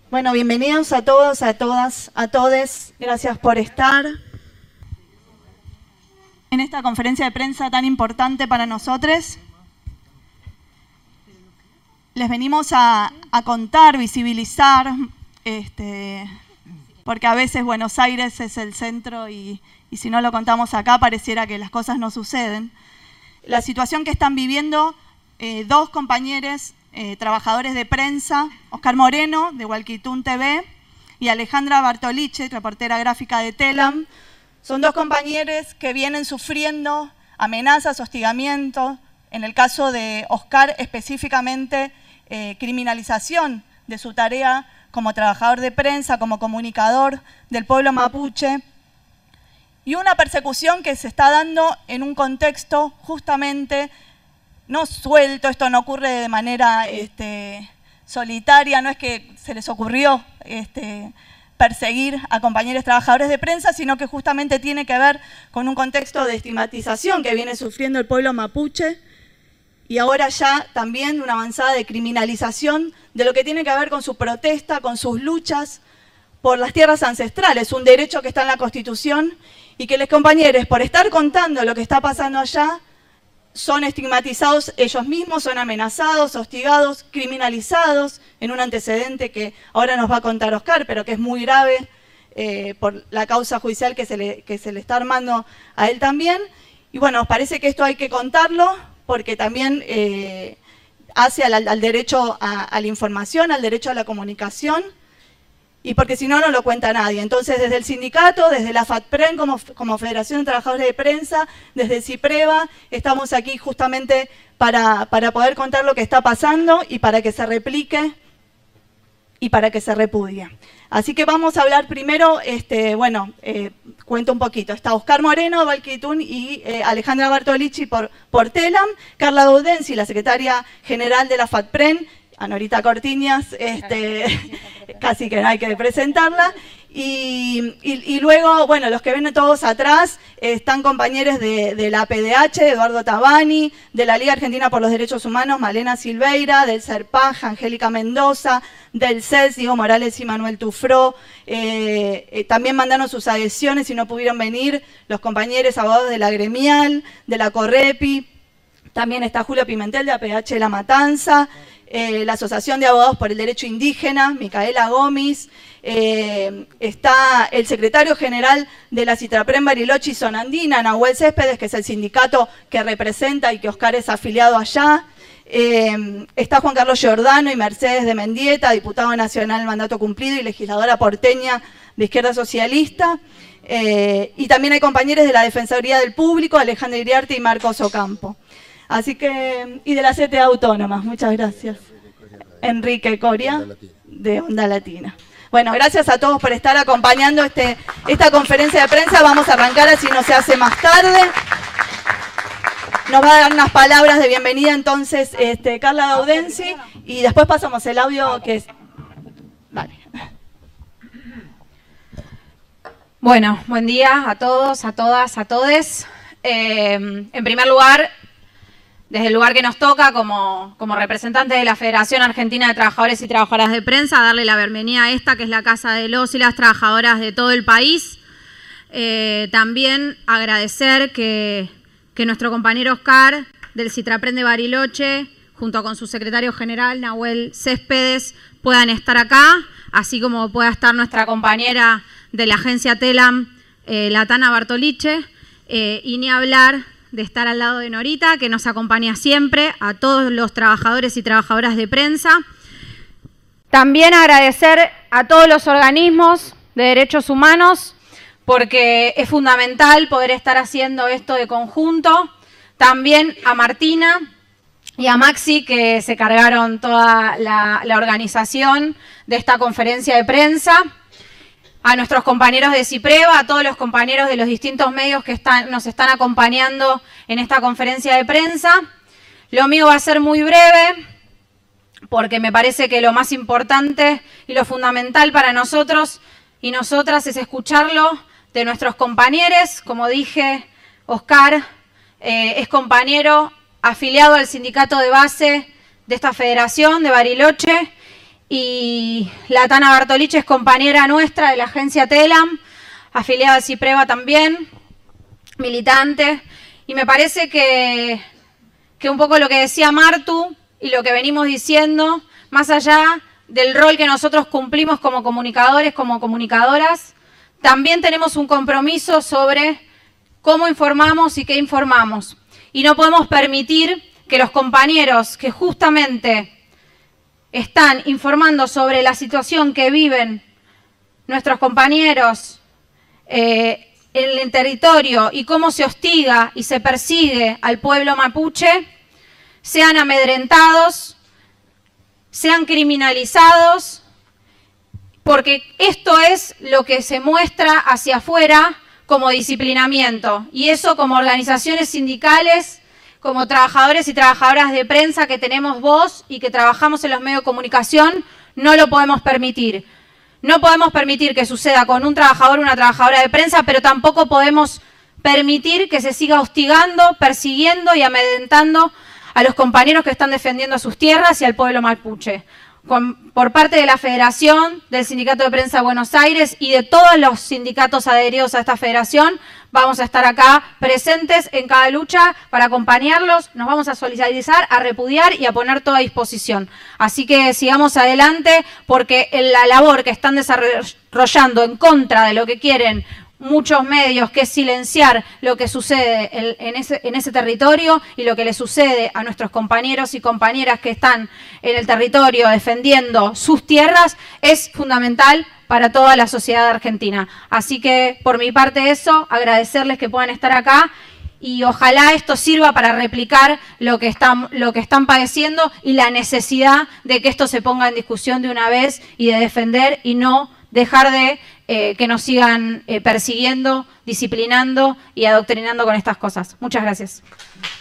Bueno, bienvenidos a todos, a todas, a todes. Gracias por estar en esta conferencia de prensa tan importante para nosotros. Les venimos a contar, visibilizar, porque a veces Buenos Aires es el centro y si no lo contamos acá pareciera que las cosas no suceden. La situación que están viviendo dos compañeros trabajadores de prensa, Oscar Moreno, de Hualquitún TV, y Alejandra Bartoliche, reportera gráfica de Telam. Son dos compañeros que vienen sufriendo amenazas, hostigamientos, en el caso de Oscar específicamente criminalización de su tarea como trabajador de prensa, como comunicador del pueblo mapuche, y una persecución que se está dando en un contexto justamente no suelto. Esto no ocurre de manera solitaria, no es que se les ocurrió perseguir a compañeros trabajadores de prensa, sino que justamente tiene que ver con un contexto de estigmatización que viene sufriendo el pueblo mapuche y ahora ya también una avanzada de criminalización de lo que tiene que ver con su protesta, con sus luchas por las tierras ancestrales, un derecho que está en la Constitución y que los compañeros, por estar contando lo que está pasando allá, son estigmatizados ellos mismos, son amenazados, hostigados, criminalizados en un antecedente que ahora nos va a contar Oscar, pero que es muy grave por la causa judicial que se le está armando a él también. Y bueno, nos parece que esto hay que contarlo porque también hace al derecho a la información, al derecho a la comunicación, y porque si no, no lo cuenta nadie. Entonces, desde el sindicato, desde la FATPREN como Federación de Trabajadores de Prensa, desde CIPREVA, estamos aquí justamente para poder contar lo que está pasando y para que se replique y para que se repudie. Así que vamos a hablar primero, cuento un poquito. Está Oscar Moreno, de Hualquitún, y Alejandra Bartoliche por Telam, Carla Gaudensi, la secretaria general de la FATPREN, Anorita Cortiñas, casi que no hay que presentarla, y luego, bueno, los que ven todos atrás están compañeros de la PDH, Eduardo Tabani, de la Liga Argentina por los Derechos Humanos, Malena Silveira, del CERPAJ, Angélica Mendoza, del CES, Diego Morales y Manuel Tufró. También mandaron sus adhesiones y no pudieron venir los compañeros abogados de la Gremial, de la Correpi. También está Julio Pimentel de APH de La Matanza, la Asociación de Abogados por el Derecho Indígena, Micaela Gómez, está el secretario general de la CITRAPREN Bariloche y Zona Andina, Nahuel Céspedes, que es el sindicato que representa y que Oscar es afiliado allá. Está Juan Carlos Giordano y Mercedes de Mendieta, diputada nacional mandato cumplido y legisladora porteña de Izquierda Socialista. Y también hay compañeros de la Defensoría del Público, Alejandra Iriarte y Marcos Ocampo. Así que, y de la CTA Autónoma, muchas gracias. Enrique Coria, de Onda Latina. Bueno, gracias a todos por estar acompañando esta conferencia de prensa. Vamos a arrancar, así no se hace más tarde. Nos va a dar unas palabras de bienvenida entonces Carla Gaudensi y después pasamos el audio que es... Vale. Bueno, buen día a todos, a todas, a todes. En primer lugar, desde el lugar que nos toca como representantes de la Federación Argentina de Trabajadores y Trabajadoras de Prensa, darle la bienvenida a esta, que es la casa de los y las trabajadoras de todo el país. También agradecer que nuestro compañero Oscar, del CITRAPREN de Bariloche, junto con su secretario general, Nahuel Céspedes, puedan estar acá, así como pueda estar nuestra compañera de la agencia Telam, Latana Bartoliche, y ni hablar de estar al lado de Norita, que nos acompaña siempre, a todos los trabajadores y trabajadoras de prensa. También agradecer a todos los organismos de derechos humanos, porque es fundamental poder estar haciendo esto de conjunto. También a Martina y a Maxi, que se cargaron toda la organización de esta conferencia de prensa. A nuestros compañeros de CIPREVA, a todos los compañeros de los distintos medios que nos están acompañando en esta conferencia de prensa. Lo mío va a ser muy breve, porque me parece que lo más importante y lo fundamental para nosotros y nosotras es escucharlo de nuestros compañeros. Como dije, Oscar es compañero afiliado al sindicato de base de esta federación de Bariloche y la Tana Bartolich es compañera nuestra de la agencia TELAM, afiliada al CIPREVA también, militante, y me parece que un poco lo que decía Martu y lo que venimos diciendo, más allá del rol que nosotros cumplimos como comunicadores, como comunicadoras, también tenemos un compromiso sobre cómo informamos y qué informamos. Y no podemos permitir que los compañeros que justamente están informando sobre la situación que viven nuestros compañeros en el territorio y cómo se hostiga y se persigue al pueblo mapuche, sean amedrentados, sean criminalizados, porque esto es lo que se muestra hacia afuera como disciplinamiento. Y eso, como organizaciones sindicales, como trabajadores y trabajadoras de prensa que tenemos voz y que trabajamos en los medios de comunicación, no lo podemos permitir. No podemos permitir que suceda con un trabajador o una trabajadora de prensa, pero tampoco podemos permitir que se siga hostigando, persiguiendo y amedrentando a los compañeros que están defendiendo sus tierras y al pueblo mapuche. Por parte de la Federación, del Sindicato de Prensa de Buenos Aires y de todos los sindicatos adheridos a esta federación, vamos a estar acá presentes en cada lucha para acompañarlos, nos vamos a solidarizar, a repudiar y a poner todo a disposición. Así que sigamos adelante porque la labor que están desarrollando en contra de lo que quieren muchos medios, que es silenciar lo que sucede en ese territorio y lo que le sucede a nuestros compañeros y compañeras que están en el territorio defendiendo sus tierras, es fundamental para toda la sociedad argentina. Así que, por mi parte eso, agradecerles que puedan estar acá y ojalá esto sirva para replicar lo que están padeciendo y la necesidad de que esto se ponga en discusión de una vez y de defender y no dejar de que nos sigan persiguiendo, disciplinando y adoctrinando con estas cosas. Muchas gracias.